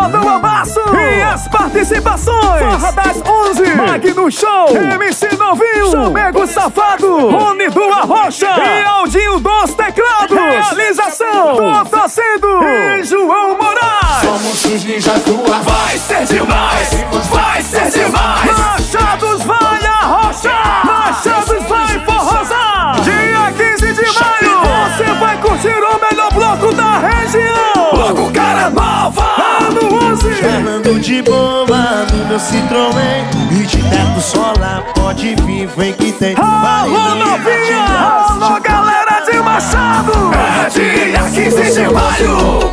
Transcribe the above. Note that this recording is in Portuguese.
do Abaço. E as participações: Forra das 11, Magno Show, MC Novinho, Chamego Safado, Rony do Arrocha e Aldinho dos Teclados. Realização: Tô Torcendo e João Moraes. Somos os ninjas do ar. Vai ser demais, vai ser demais. Machados vai arrochar, Machados vai forrosar. Dia 15 de maio, você vai curtir o melhor bloco da região. Bloco Cara Nova, ano 11. Falando de boa no meu Citroën e de teto solar, pode vir, vem que tem. Alô novinha, alô galera de Machado. É dia 15 de maio.